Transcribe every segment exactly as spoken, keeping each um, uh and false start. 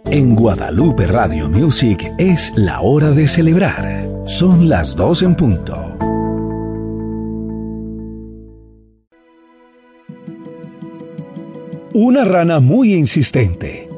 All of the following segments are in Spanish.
En Guadalupe Radio Music es la hora de celebrar. Son las dos en punto. Una rana muy insistente.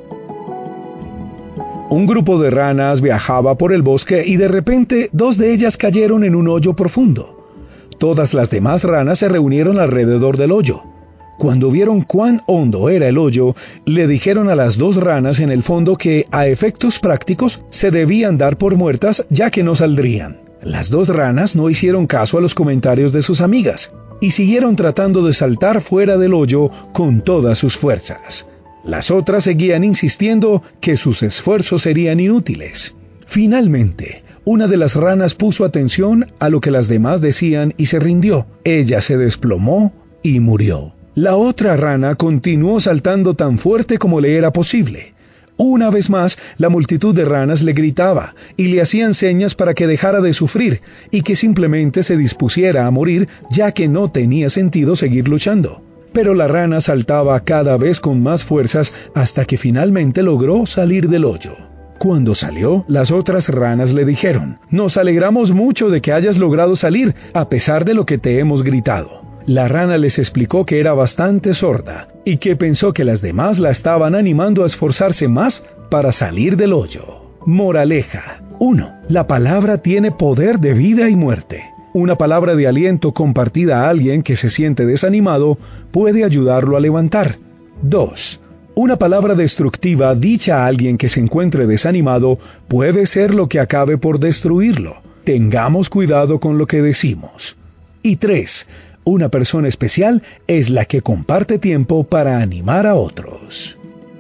Un grupo de ranas viajaba por el bosque y de repente dos de ellas cayeron en un hoyo profundo. Todas las demás ranas se reunieron alrededor del hoyo. Cuando vieron cuán hondo era el hoyo, le dijeron a las dos ranas en el fondo que, a efectos prácticos, se debían dar por muertas ya que no saldrían. Las dos ranas no hicieron caso a los comentarios de sus amigas y siguieron tratando de saltar fuera del hoyo con todas sus fuerzas. Las otras seguían insistiendo que sus esfuerzos serían inútiles. Finalmente, una de las ranas puso atención a lo que las demás decían y se rindió. Ella se desplomó y murió. La otra rana continuó saltando tan fuerte como le era posible. Una vez más, la multitud de ranas le gritaba y le hacían señas para que dejara de sufrir y que simplemente se dispusiera a morir, ya que no tenía sentido seguir luchando. Pero la rana saltaba cada vez con más fuerzas hasta que finalmente logró salir del hoyo. Cuando salió, las otras ranas le dijeron: «Nos alegramos mucho de que hayas logrado salir, a pesar de lo que te hemos gritado». La rana les explicó que era bastante sorda y que pensó que las demás la estaban animando a esforzarse más para salir del hoyo. Moraleja. uno. La palabra tiene poder de vida y muerte. Una palabra de aliento compartida a alguien que se siente desanimado puede ayudarlo a levantar. dos. Una palabra destructiva dicha a alguien que se encuentre desanimado puede ser lo que acabe por destruirlo. Tengamos cuidado con lo que decimos. Y tres. Una persona especial es la que comparte tiempo para animar a otros.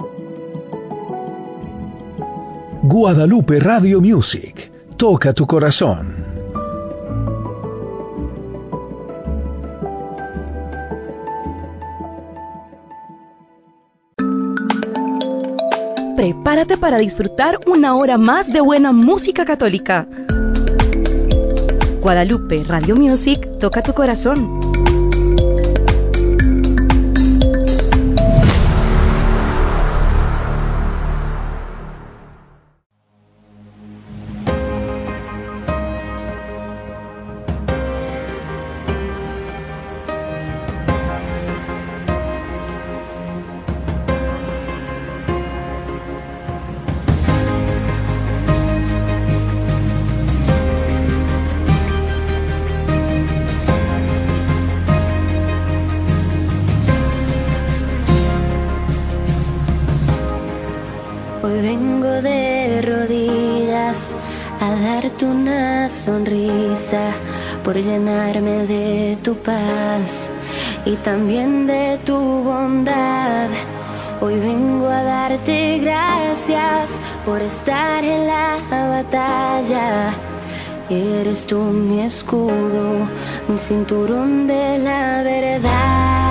Guadalupe Radio Music. Toca tu corazón. Prepárate para disfrutar una hora más de buena música católica. Guadalupe Radio Music toca tu corazón. Hoy vengo de rodillas a darte una sonrisa por llenarme de tu paz y también de tu bondad. Hoy vengo a darte gracias por estar en la batalla. Eres tú mi escudo, mi cinturón de la verdad.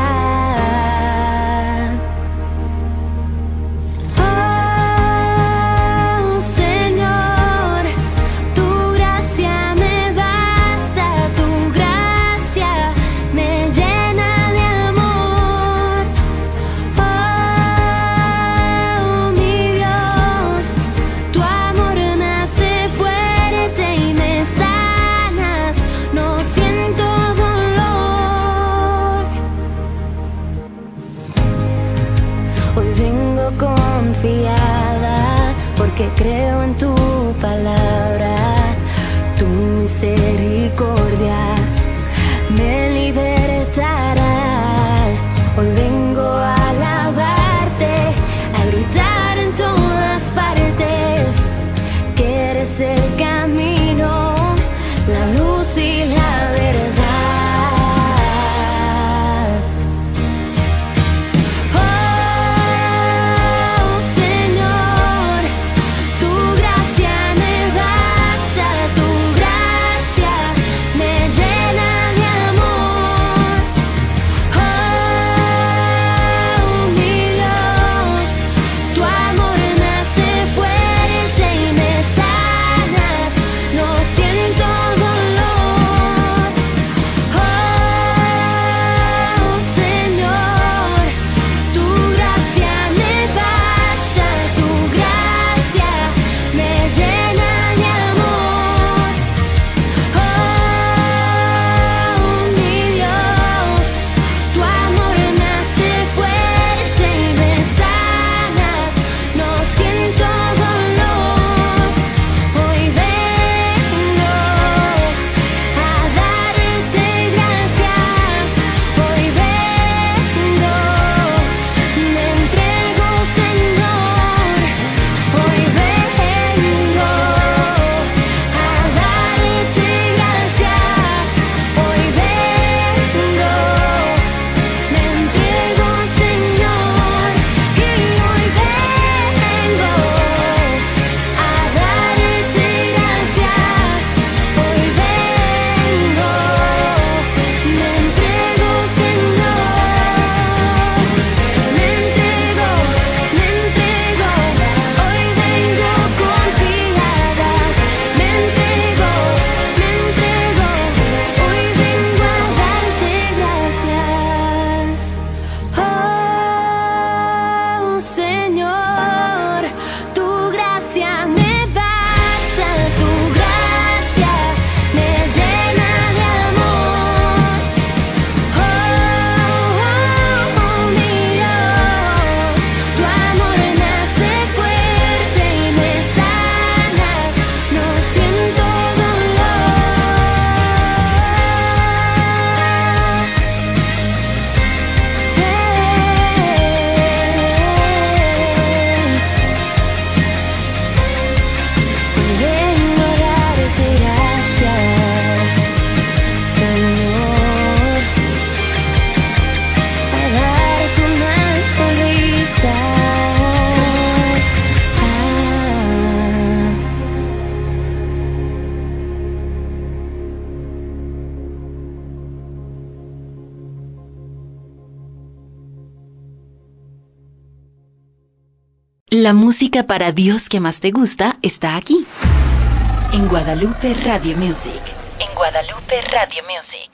La música para Dios que más te gusta está aquí, en Guadalupe Radio Music. En Guadalupe Radio Music.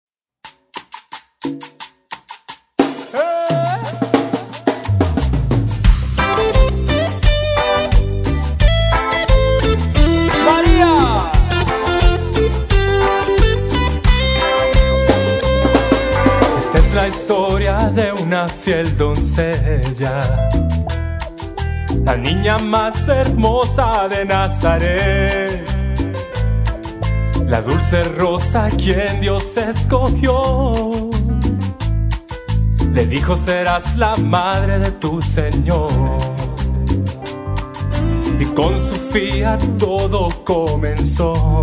María. Esta es la historia de una fiel doncella, la niña más hermosa de Nazaret, la dulce rosa quien Dios escogió. Le dijo: serás la madre de tu Señor. Y con Sofía todo comenzó,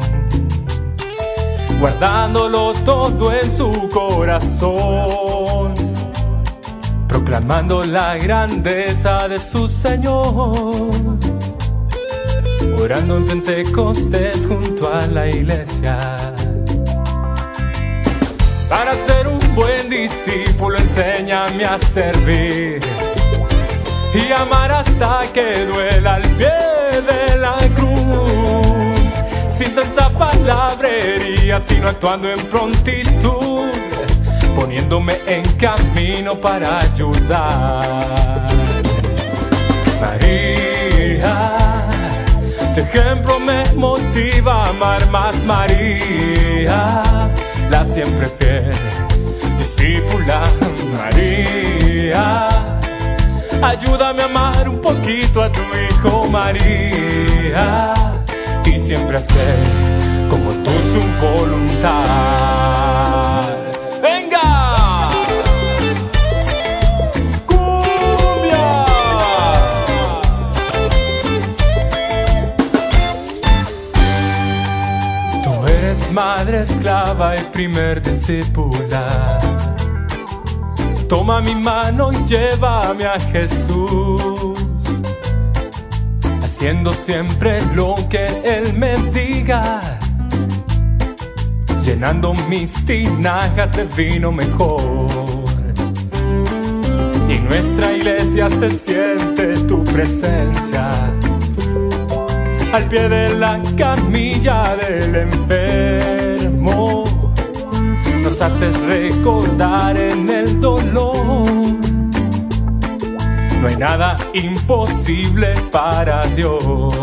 guardándolo todo en su corazón, proclamando la grandeza de su Señor, orando en Pentecostés junto a la iglesia. Para ser un buen discípulo enséñame a servir y amar hasta que duela al pie de la cruz, sin tanta palabrería, sino actuando en prontitud, poniéndome en camino para ayudar. María, tu ejemplo me motiva a amar más. María, la siempre fiel discípula. María, ayúdame a amar un poquito a tu Hijo. María, y siempre hacer como tú su voluntad. ¡Venga! ¡Cumbia! Tú eres madre esclava y primer discípula. Toma mi mano y llévame a Jesús, haciendo siempre lo que Él me diga, llenando mis tinajas de vino mejor. Y en nuestra iglesia se siente tu presencia, al pie de la camilla del enfermo. Nos haces recordar en el dolor, no hay nada imposible para Dios.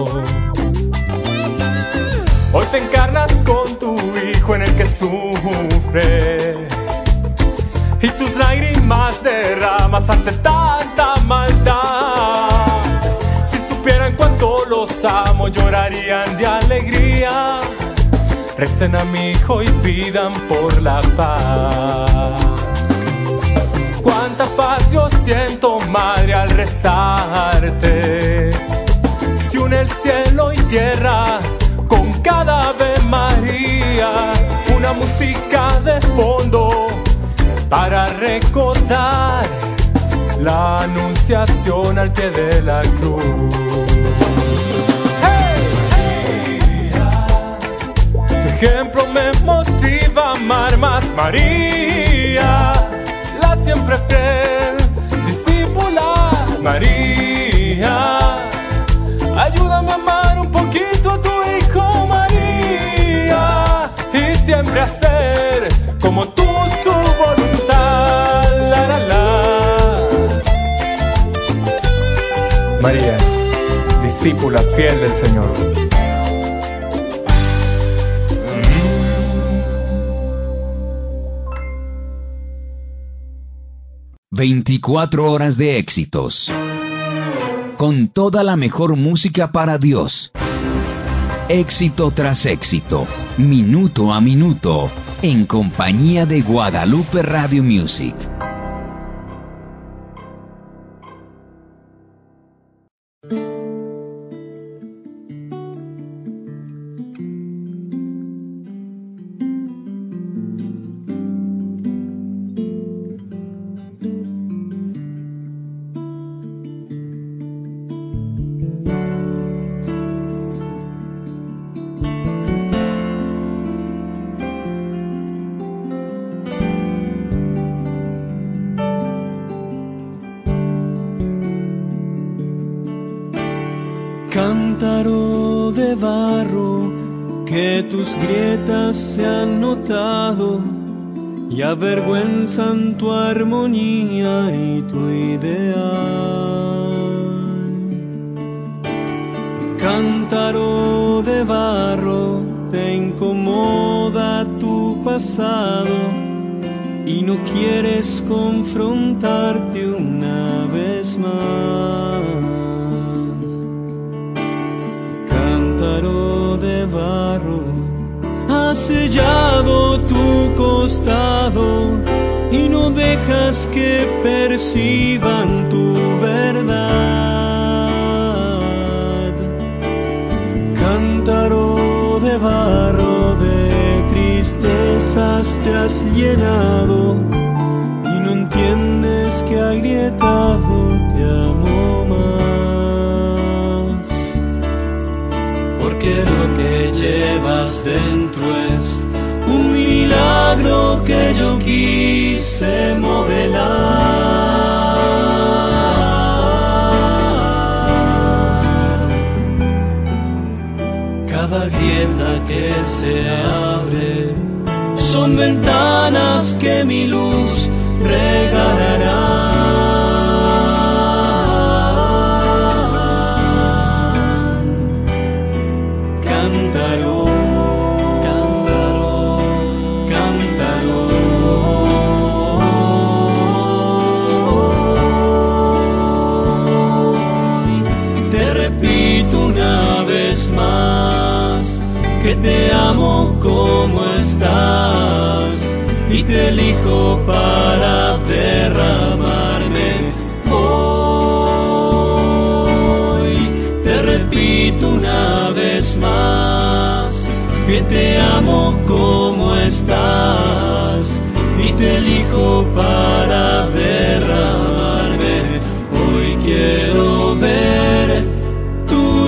Hoy te encarnas con tu Hijo en el que sufre, y tus lágrimas derramas ante tanta maldad. Si supieran cuánto los amo, llorarían de alegría. Recen a mi Hijo y pidan por la paz. Cuánta paz yo siento, Madre, al rezarte. Si une el cielo y tierra con cada Ave María, una música de fondo para recordar la anunciación al pie de la cruz. Ejemplo me motiva a amar más. María, la siempre fiel discípula. María, ayúdame a amar un poquito a tu Hijo. María, y siempre hacer como tú su voluntad. La, la, la. María, discípula fiel del Señor. veinticuatro horas de éxitos, con toda la mejor música para Dios. Éxito tras éxito, minuto a minuto, en compañía de Guadalupe Radio Music. Cántaro de barro, que tus grietas se han notado y avergüenzan tu armonía y tu ideal. Cántaro de barro, te incomoda tu pasado y no quieres confrontarte una vez más. Cántaro de barro, has sellado tu costado y no dejas que perciban tu verdad. Cántaro de barro, de tristezas te has llenado y no entiendes que agrietado te amo más. Porque lo que llevas dentro es un milagro que yo quise modelar. Cada grieta que se abre son ventanas que mi luz regalará. Cántaro, cántaro, cántaro. Te repito una vez más que te amo como estás y te elijo para derramarme hoy. Te repito una vez más que te amo como estás y te elijo para derramarme. Hoy quiero ver tu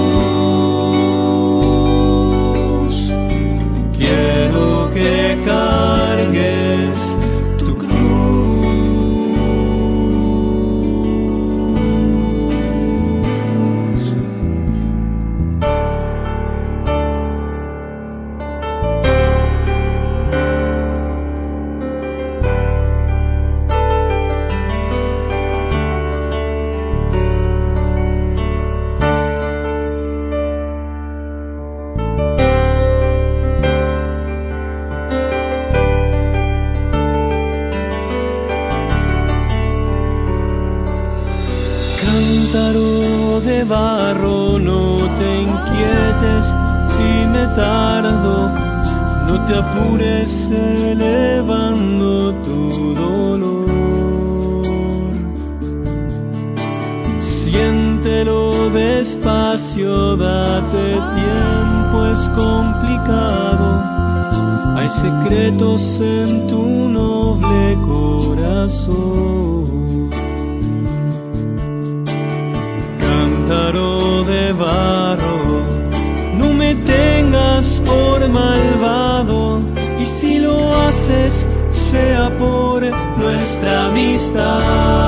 luz, quiero que cargues tu cruz. Cántaro de barro, no te inquietes si me tardo, no te apures elevando tu dolor. Siéntelo despacio, date tiempo, es complicado. Hay secretos en tu noble corazón. Cántaro de barro, no me tengas por malvado, y si lo haces, sea por nuestra amistad.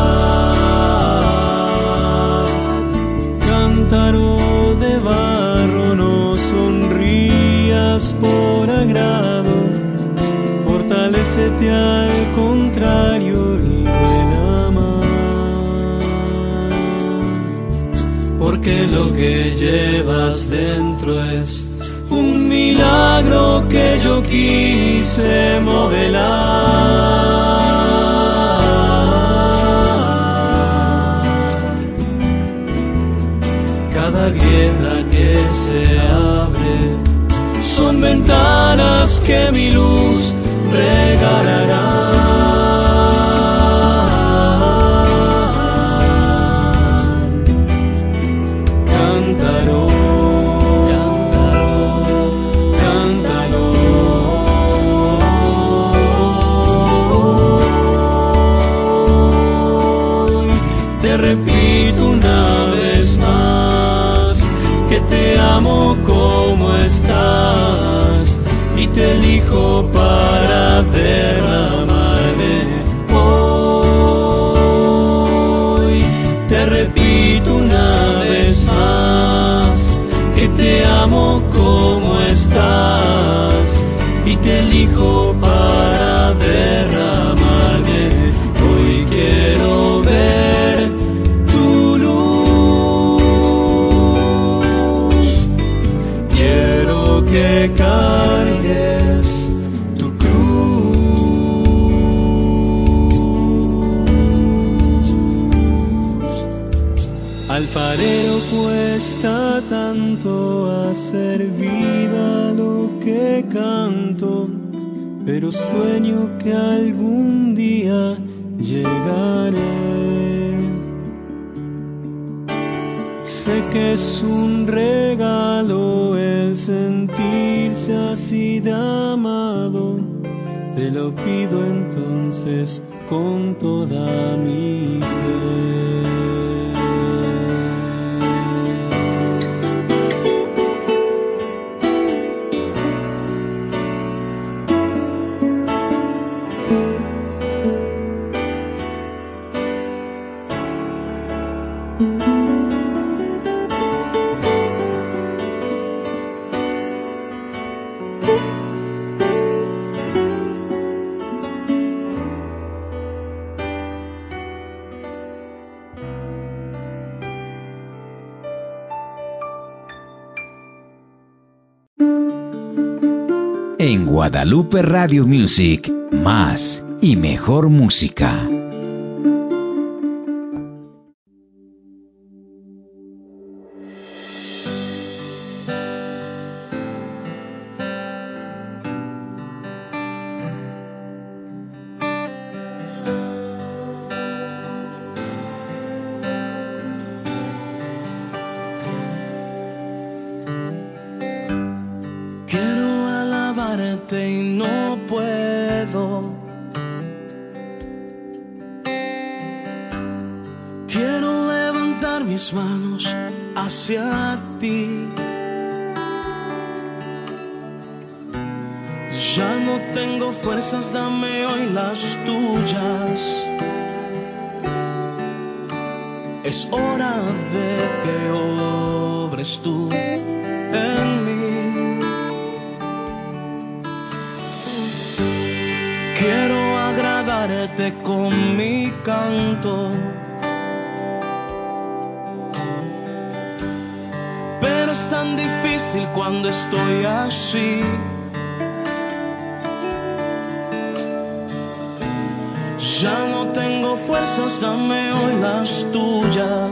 Cántaro de barro, no sonrías por agrado, fortalécete al contrario y vuela más. Porque lo que llevas dentro es un milagro que yo quise modelar. Cada grieta que se abre son ventanas que mi luz regalará. Cántaro, cántaro, cuesta tanto hacer vida lo que canto, pero sueño que algún día llegaré. Sé que es un regalo el sentirse así de amado. Te lo pido entonces con toda mi fe. En Guadalupe Radio Music, más y mejor música. Y no puedo. Quiero levantar mis manos hacia ti. Ya no tengo fuerzas, dame hoy las tuyas. Es hora de que obres tú en mí. Quiero agradarte con mi canto, pero es tan difícil cuando estoy así. Ya no tengo fuerzas, dame hoy las tuyas.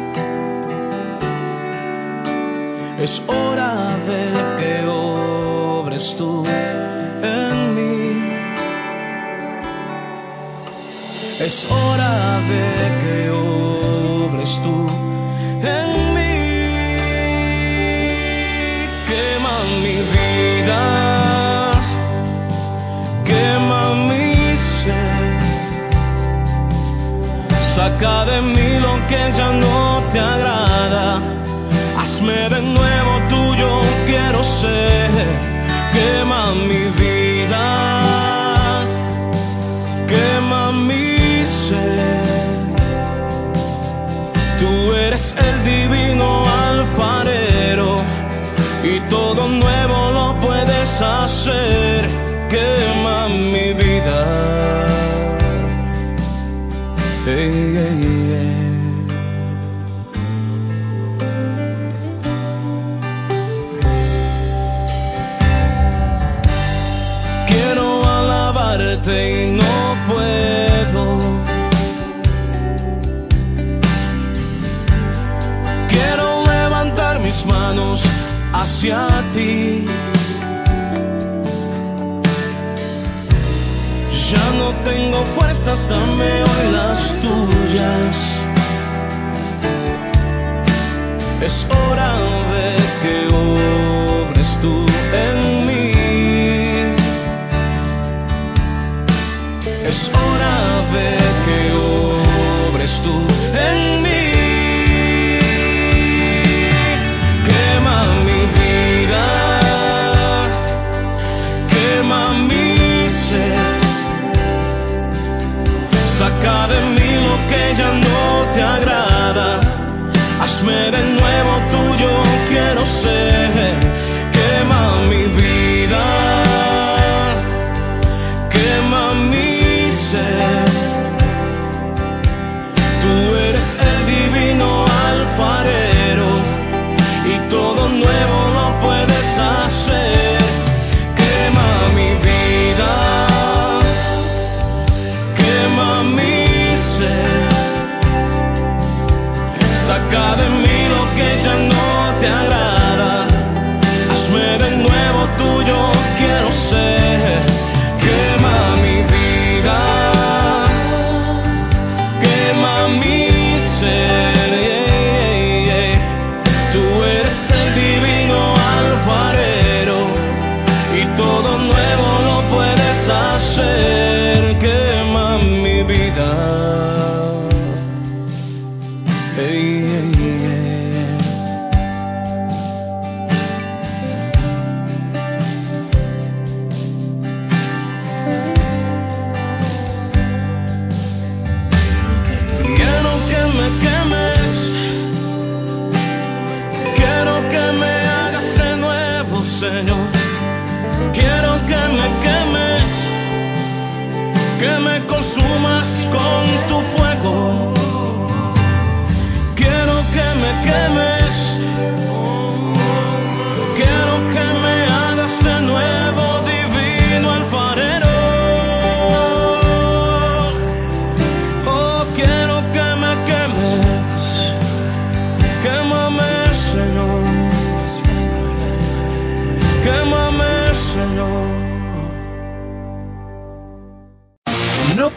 Es hora de que obres tú en mí. Es hora de que obres tú en mí. Quema mi vida, quema mi ser. Saca de mí lo que ya no te agrada. Hazme de nuevo tuyo, quiero ser. Quema mi vida, quema mi ser. Tú eres el divino alfarero y todo nuevo lo puedes hacer. Quema mi vida. Hey, hey, hey. Quiero alabarte y no puedo. Quiero levantar mis manos hacia ti. Ya no tengo fuerzas, dame hoy las tuyas.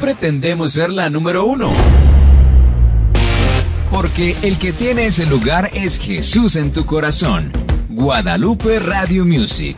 pretendemos ser la número uno. Porque el que tiene ese lugar es Jesús en tu corazón. Guadalupe Radio Music.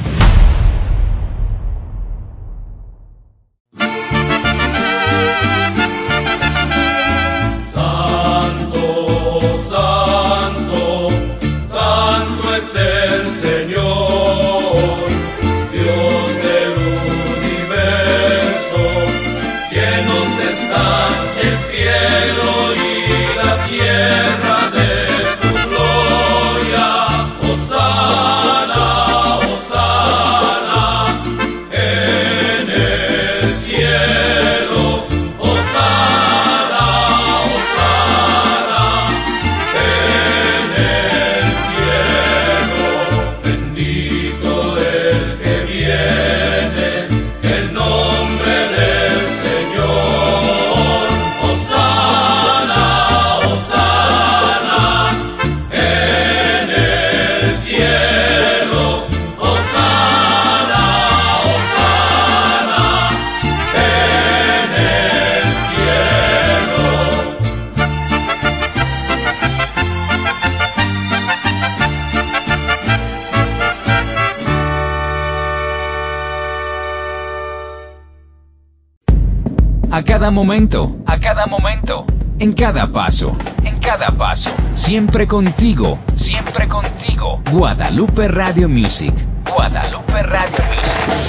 A cada momento, a cada momento, en cada paso, en cada paso, siempre contigo, siempre contigo. Guadalupe Radio Music, Guadalupe Radio Music.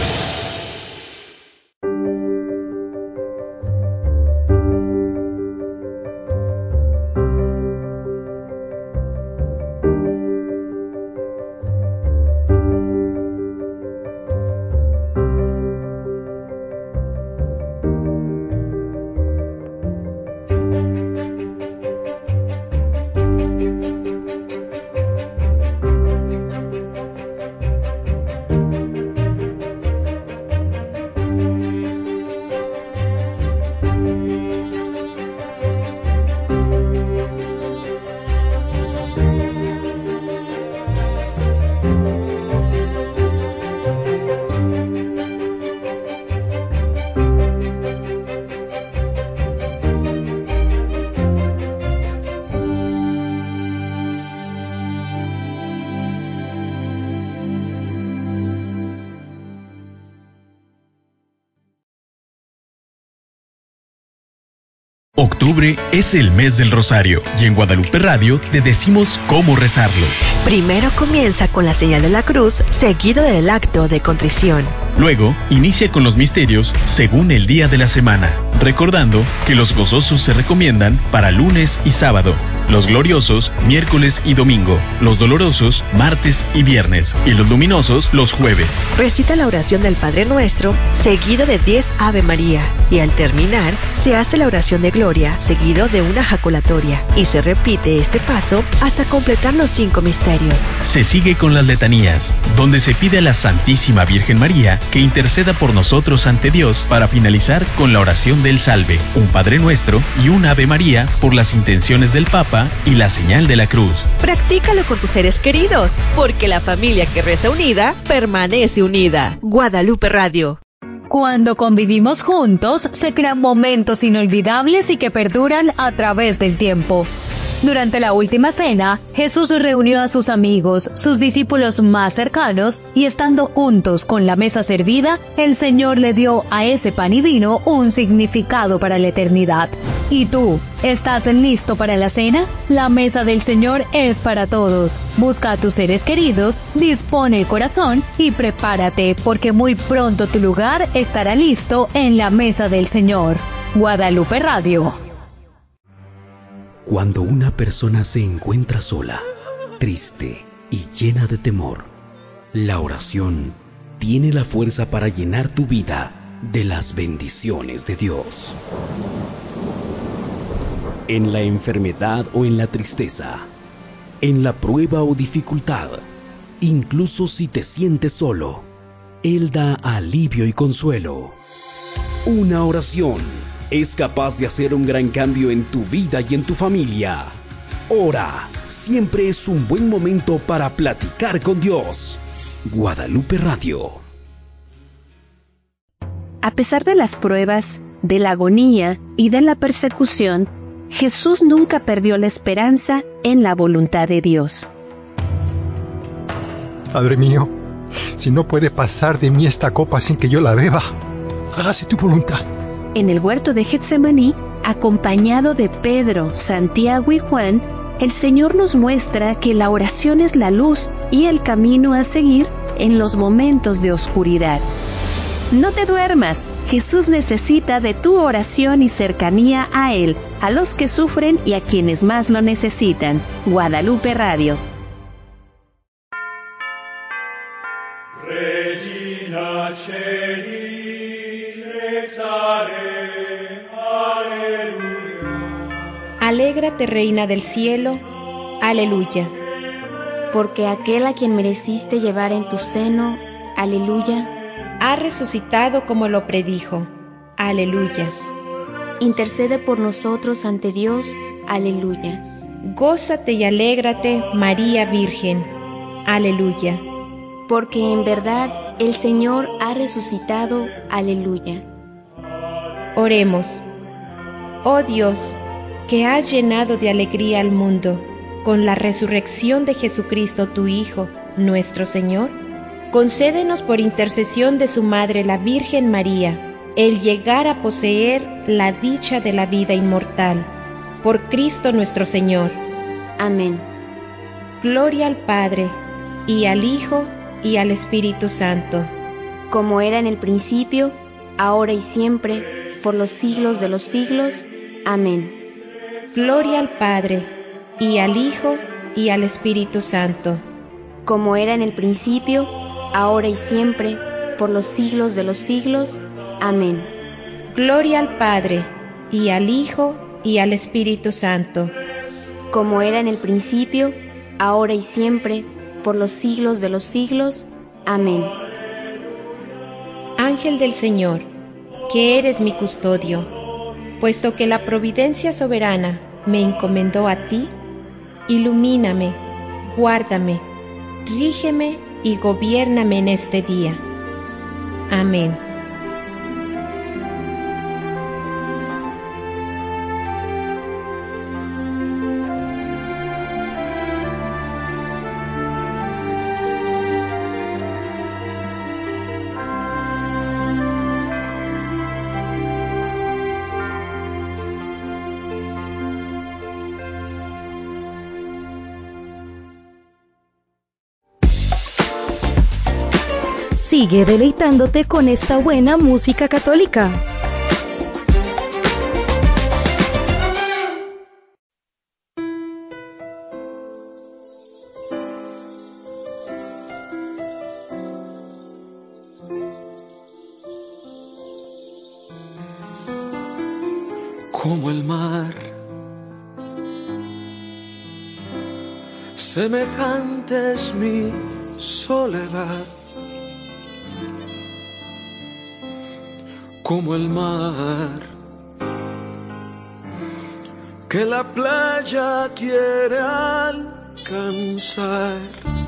Octubre es el mes del Rosario y en Guadalupe Radio te decimos cómo rezarlo. Primero comienza con la señal de la cruz, seguido del acto de contrición. Luego, inicia con los misterios según el día de la semana, recordando que los gozosos se recomiendan para lunes y sábado, los gloriosos miércoles y domingo, los dolorosos martes y viernes y los luminosos los jueves. Recita la oración del Padre Nuestro, seguido de diez Ave María, y al terminar se hace la oración de Gloria, seguido de una jaculatoria, y se repite este paso hasta completar los cinco misterios. Se sigue con las letanías, donde se pide a la Santísima Virgen María que interceda por nosotros ante Dios para finalizar con la oración del Salve, un Padre Nuestro y un Ave María por las intenciones del Papa y la señal de la cruz. Practícalo con tus seres queridos, porque la familia que reza unida permanece unida. Guadalupe Radio. Cuando convivimos juntos, se crean momentos inolvidables y que perduran a través del tiempo. Durante la última cena, Jesús reunió a sus amigos, sus discípulos más cercanos, y estando juntos con la mesa servida, el Señor le dio a ese pan y vino un significado para la eternidad. ¿Y tú, estás listo para la cena? La mesa del Señor es para todos. Busca a tus seres queridos, dispone el corazón y prepárate, porque muy pronto tu lugar estará listo en la mesa del Señor. Guadalupe Radio. Cuando una persona se encuentra sola, triste y llena de temor, la oración tiene la fuerza para llenar tu vida de las bendiciones de Dios. En la enfermedad o en la tristeza, en la prueba o dificultad, incluso si te sientes solo, Él da alivio y consuelo. Una oración es capaz de hacer un gran cambio en tu vida y en tu familia. Ora, siempre es un buen momento para platicar con Dios. Guadalupe Radio. A pesar de las pruebas, de la agonía y de la persecución, Jesús nunca perdió la esperanza en la voluntad de Dios. Padre mío, si no puede pasar de mí esta copa sin que yo la beba, hágase tu voluntad. En el huerto de Getsemaní, acompañado de Pedro, Santiago y Juan, el Señor nos muestra que la oración es la luz y el camino a seguir en los momentos de oscuridad. No te duermas, Jesús necesita de tu oración y cercanía a Él, a los que sufren y a quienes más lo necesitan. Guadalupe Radio. Regina Celi, lectare, aleluya. Alégrate, Reina del Cielo, aleluya. Porque aquel a quien mereciste llevar en tu seno, aleluya, ha resucitado como lo predijo, aleluya. Intercede por nosotros ante Dios, aleluya. Gózate y alégrate, María Virgen, aleluya. Porque en verdad el Señor ha resucitado, aleluya. Oremos. Oh Dios, que has llenado de alegría al mundo con la resurrección de Jesucristo tu Hijo, nuestro Señor, concédenos por intercesión de su Madre la Virgen María, el llegar a poseer la dicha de la vida inmortal. Por Cristo nuestro Señor. Amén. Gloria al Padre, y al Hijo, y al Espíritu Santo. Como era en el principio, ahora y siempre, por los siglos de los siglos. Amén. Gloria al Padre, y al Hijo, y al Espíritu Santo. Como era en el principio, ahora y siempre, por los siglos de los siglos. Amén. Gloria al Padre, y al Hijo, y al Espíritu Santo. Como era en el principio, ahora y siempre, por los siglos de los siglos. Amén. Ángel del Señor, que eres mi custodio, puesto que la providencia soberana me encomendó a ti, ilumíname, guárdame, rígeme y gobiérname en este día. Amén. Sigue deleitándote con esta buena música católica. Como el mar, semejante es mi soledad. Como el mar, que la playa quiere alcanzar.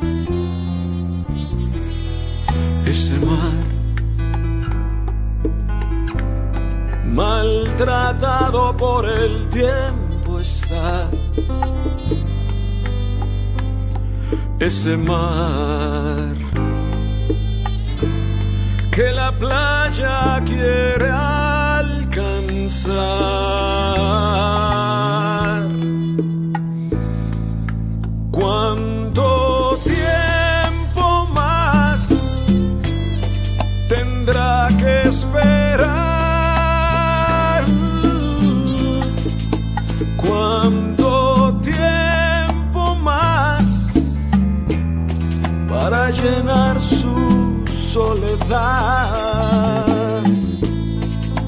Ese mar, maltratado por el tiempo está. Ese mar, que la playa quiere alcanzar. ¿Cuánto tiempo más tendrá que esperar? ¿Cuánto tiempo más para llenar su soledad?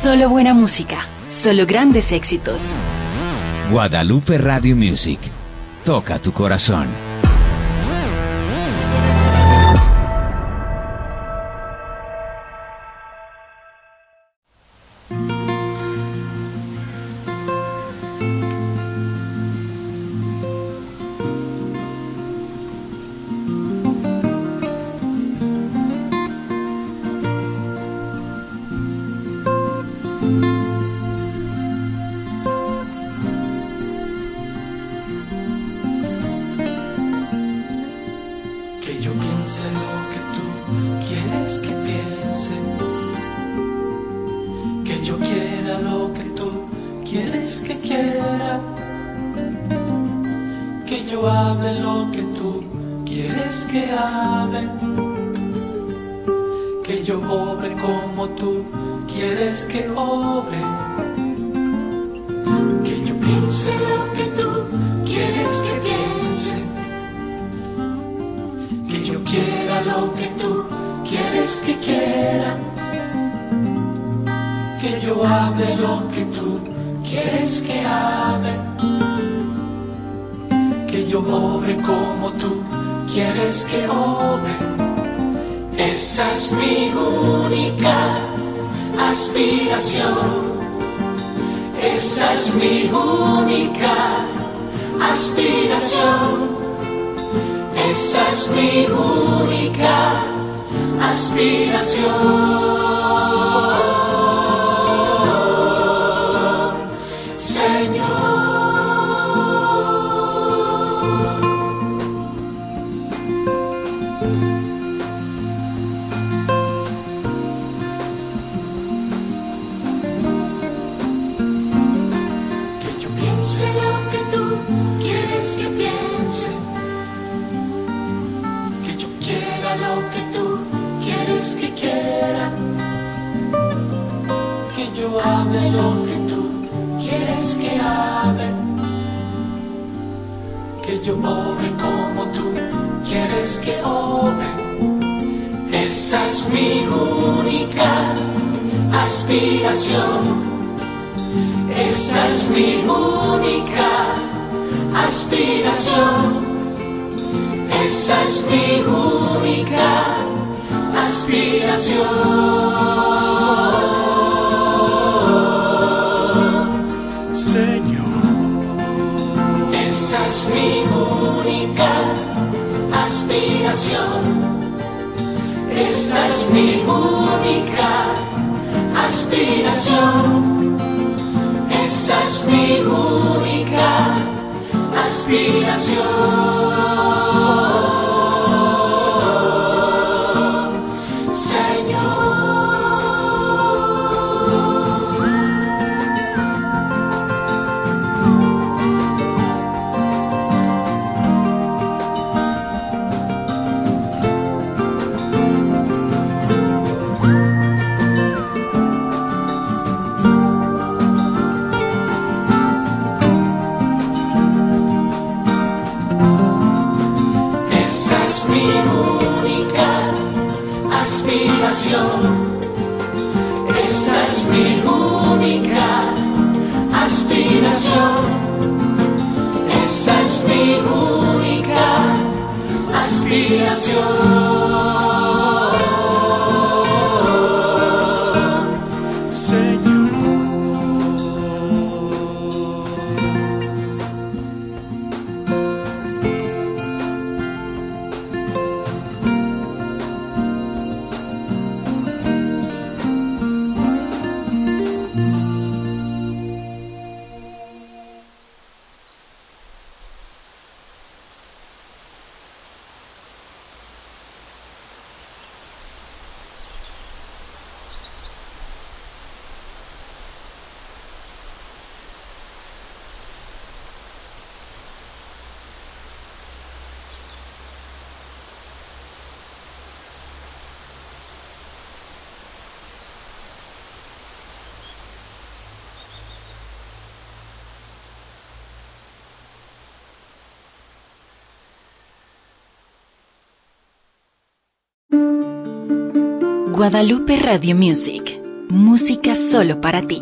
Solo buena música, solo grandes éxitos. Guadalupe Radio Music. Toca tu corazón. Guadalupe Radio Music. música solo para ti.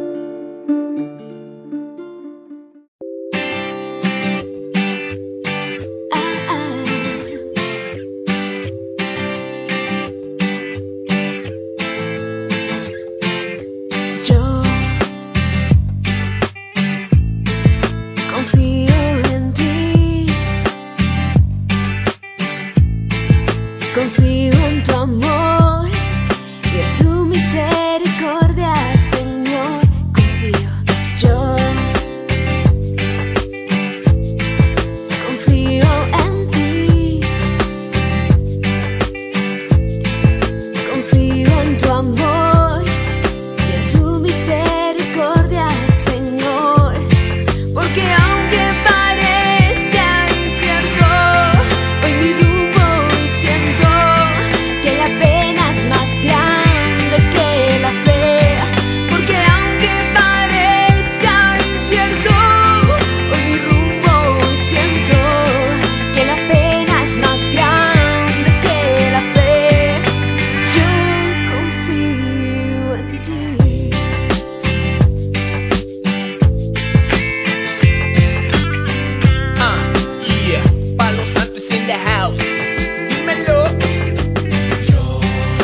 Confío en tu amor y en tu misericordia, Señor. Confío yo. Confío en ti. Confío en tu amor y en tu misericordia, Señor. Porque aunque parezca incierto hoy mi rumbo, siento que la pena es más grande que la fe. Porque aunque parezca incierto hoy mi rumbo, siento que la pena es más grande que la fe. Yo confío en ti. Uh, yeah, Palo Santo is in the house. Dímelo. Yo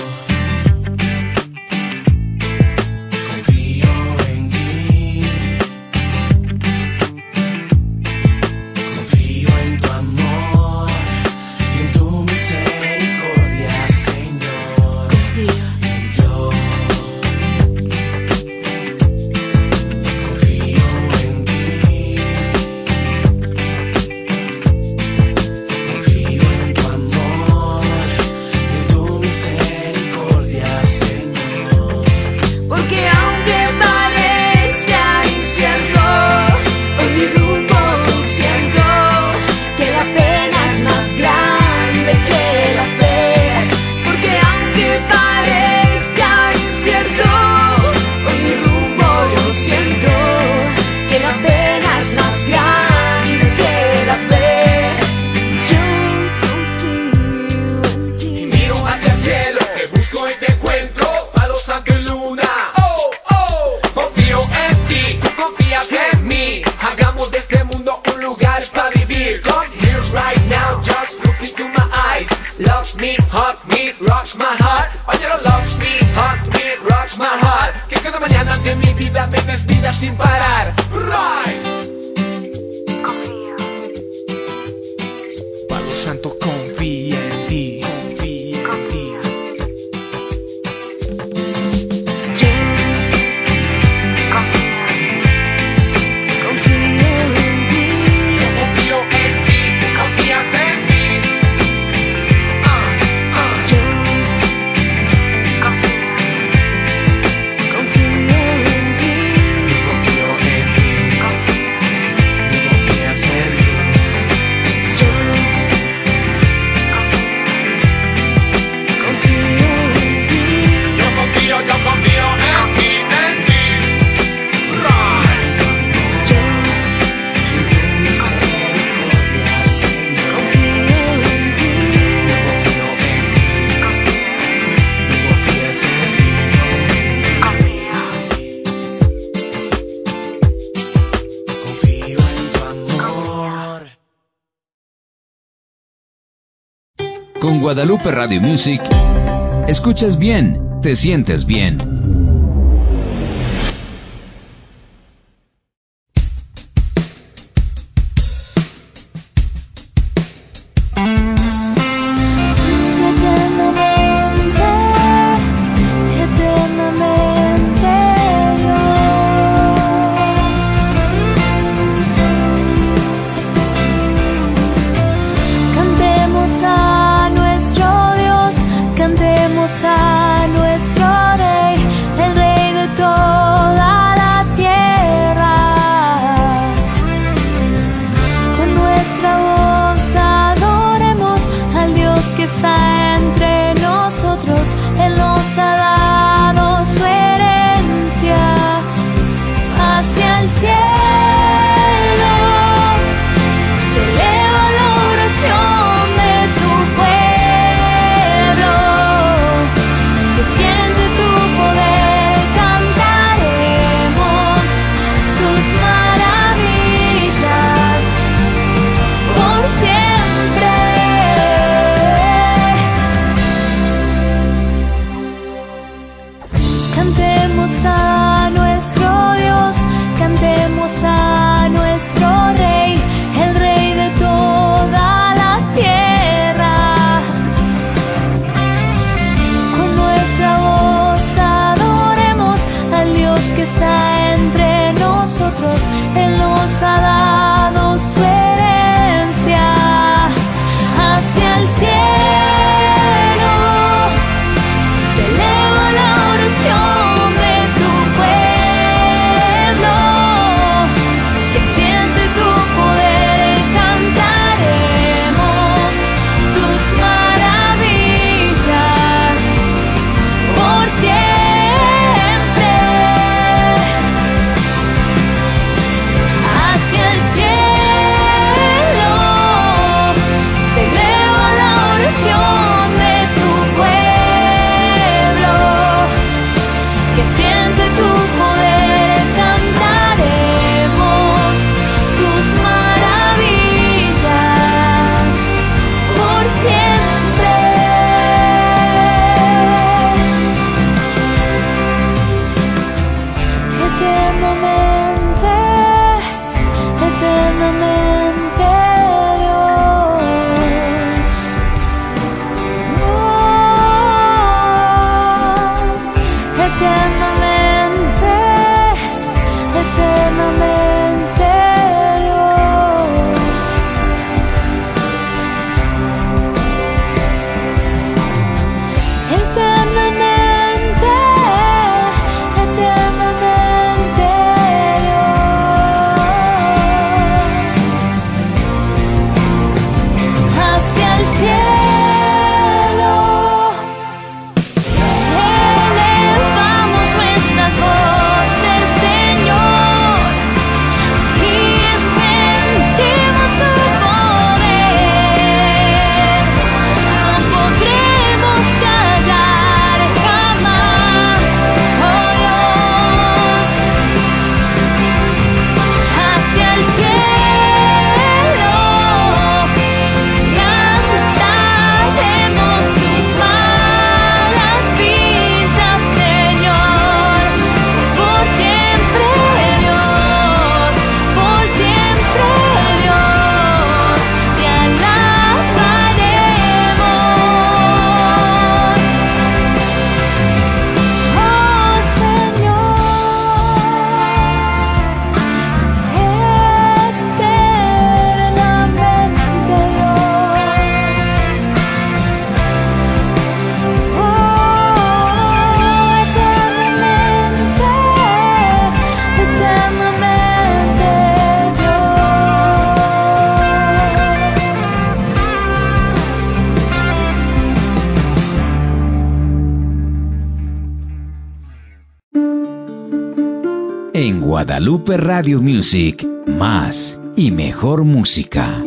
confío en ti. Confío en tu amor y en tu misericordia, Señor. Confío. Yo confío en ti. Confío en tu amor y en tu misericordia, Señor. Porque aunque parezca incierto hoy mi rumbo, siento que la pena es más grande que la fe. Porque aunque parezca incierto hoy mi rumbo, yo siento que la pena es más grande que la fe. Yo confío en ti. Miro hacia el cielo, que busco y te encuentro. Palo Santo y luna. Oh, oh. Confío en ti, tú confías en mí. Hagamos de este mundo un lugar para vivir. Come here right now, just look into my eyes. Love me, hug me, rock my heart. Oye, no love me, hug me, rock my heart. Que cada mañana de mi vida me des vida sin parar. Right. Palo Santo confía en ti, confía en ti. Confío en ti. Yo confío en ti, tú confías en mí. Ah, ah. Yo confío en ti. Yo confío en ti, tú confías en mí. Yo confío en ti. Yo confío, yo confío en ti, en ti. Right. Yo en tu misericordia, Señor. Confío en ti. Confío en ti, tú confías en mí. Confío en tu amor. Con Guadalupe Radio Music, escuchas bien, te sientes bien. Eternamente cantemos a nuestro Dios, cantemos a nuestro Rey. En Guadalupe Radio Music, más y mejor música.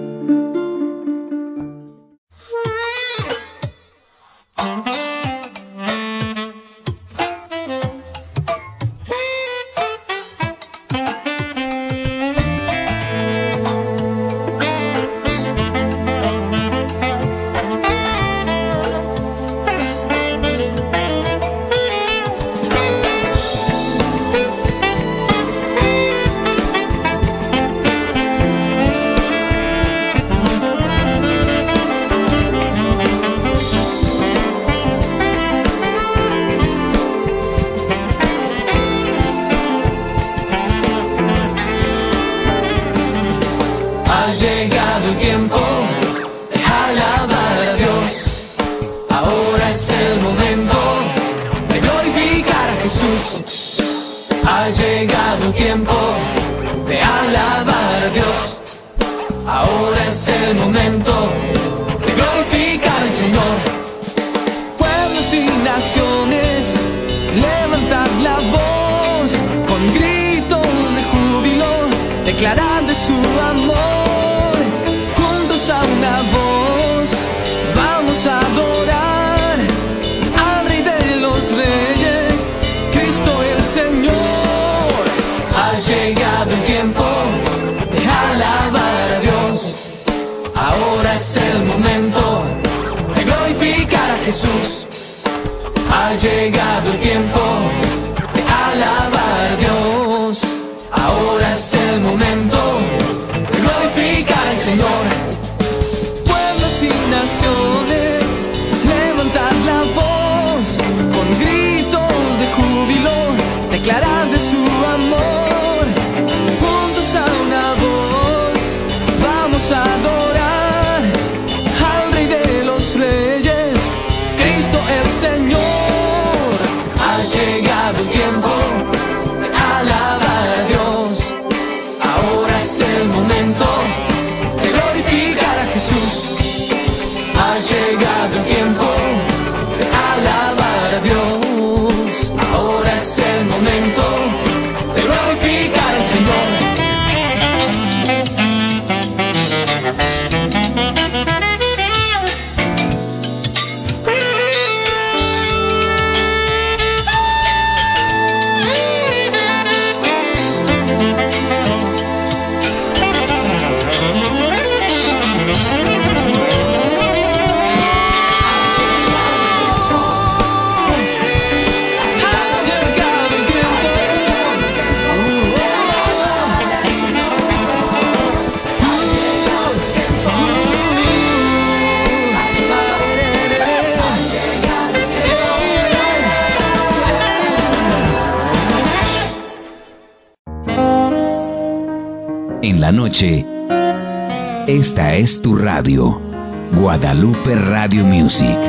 En la noche, esta es tu radio, Guadalupe Radio Music.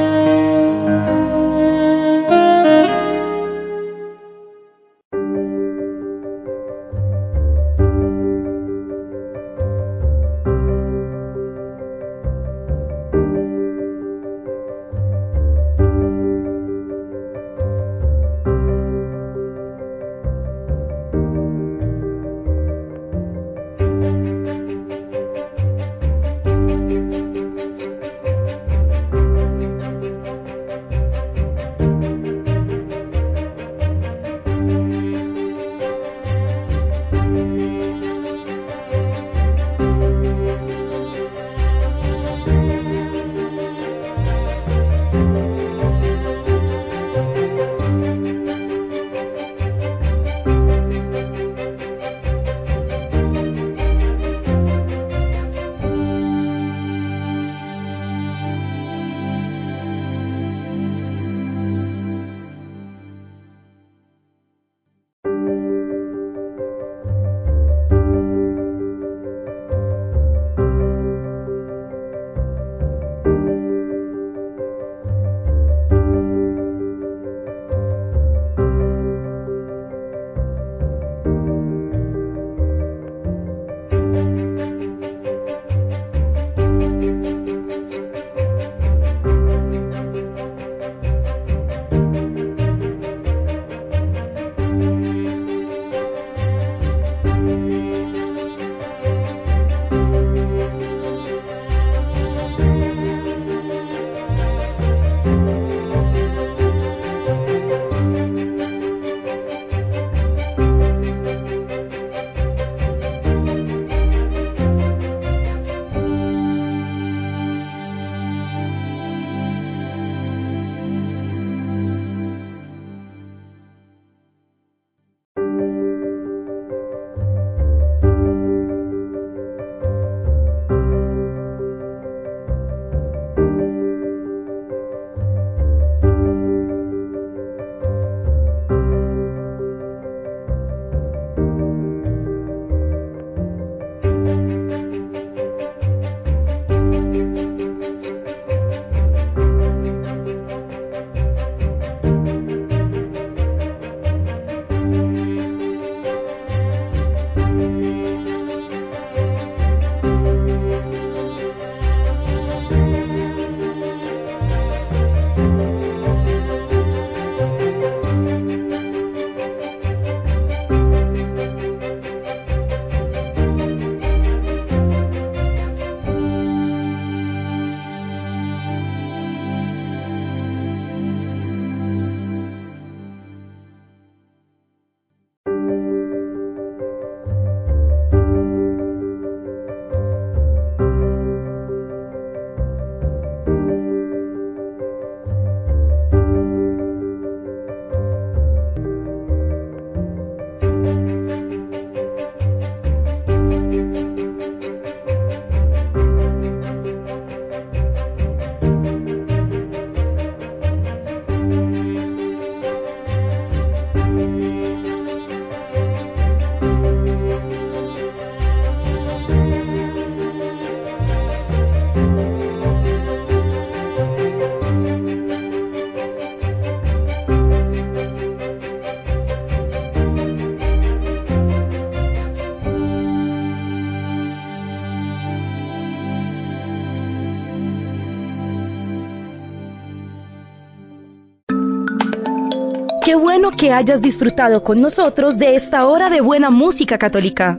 bueno que hayas disfrutado con nosotros de esta hora de buena música católica.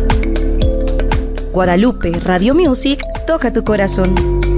Guadalupe Radio Music toca tu corazón.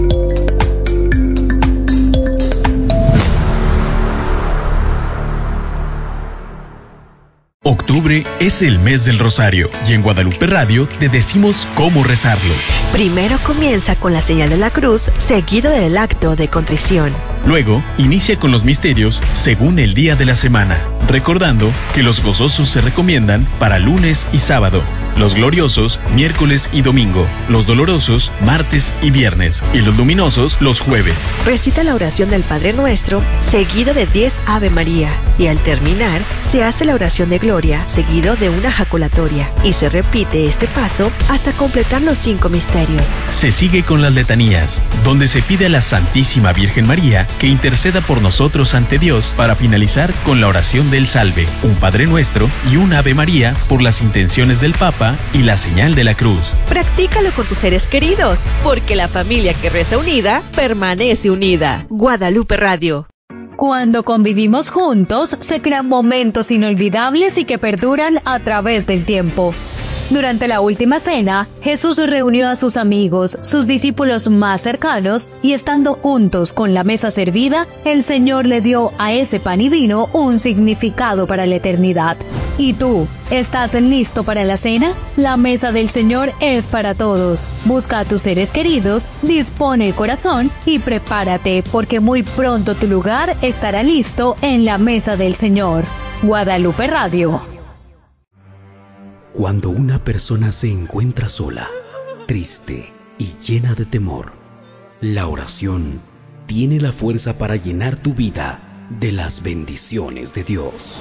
Octubre es el mes del Rosario y en Guadalupe Radio te decimos cómo rezarlo. Primero comienza con la señal de la cruz, seguido del acto de contrición. Luego, inicia con los misterios según el día de la semana, recordando que los gozosos se recomiendan para lunes y sábado, los gloriosos miércoles y domingo, los dolorosos martes y viernes y los luminosos los jueves. Recita la oración del Padre Nuestro, seguido de diez Ave María, y al terminar se hace la oración de Gloria, seguido de una jaculatoria, y se repite este paso hasta completar los cinco misterios. Se sigue con las letanías, donde se pide a la Santísima Virgen María que interceda por nosotros ante Dios para finalizar con la oración del Salve, un Padre Nuestro y un Ave María por las intenciones del Papa y la señal de la cruz. Practícalo con tus seres queridos, porque la familia que reza unida permanece unida. Guadalupe Radio. Cuando convivimos juntos, se crean momentos inolvidables y que perduran a través del tiempo. Durante la última cena, Jesús reunió a sus amigos, sus discípulos más cercanos, y estando juntos con la mesa servida, el Señor le dio a ese pan y vino un significado para la eternidad. ¿Y tú? ¿Estás listo para la cena? La mesa del Señor es para todos. Busca a tus seres queridos, dispone el corazón y prepárate, porque muy pronto tu lugar estará listo en la mesa del Señor. Guadalupe Radio. Cuando una persona se encuentra sola, triste y llena de temor, la oración tiene la fuerza para llenar tu vida de las bendiciones de Dios.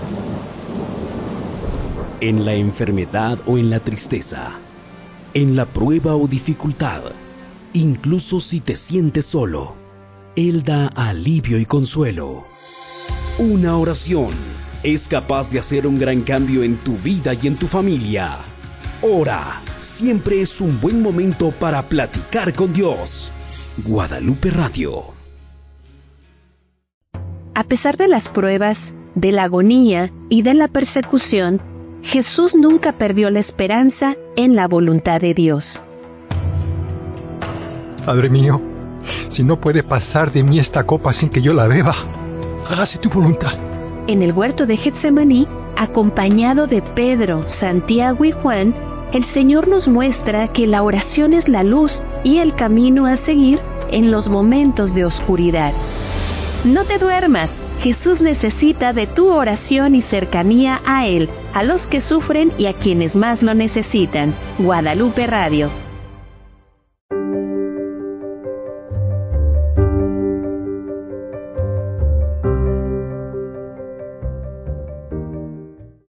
En la enfermedad o en la tristeza, en la prueba o dificultad, incluso si te sientes solo, Él da alivio y consuelo. Una oración es capaz de hacer un gran cambio en tu vida y en tu familia. Ora, siempre es un buen momento para platicar con Dios. Guadalupe Radio. A pesar de las pruebas, de la agonía y de la persecución, Jesús nunca perdió la esperanza en la voluntad de Dios. Padre mío, si no puede pasar de mí esta copa sin que yo la beba, hágase tu voluntad. En el huerto de Getsemaní, acompañado de Pedro, Santiago y Juan, el Señor nos muestra que la oración es la luz y el camino a seguir en los momentos de oscuridad. No te duermas, Jesús necesita de tu oración y cercanía a Él, a los que sufren y a quienes más lo necesitan. Guadalupe Radio.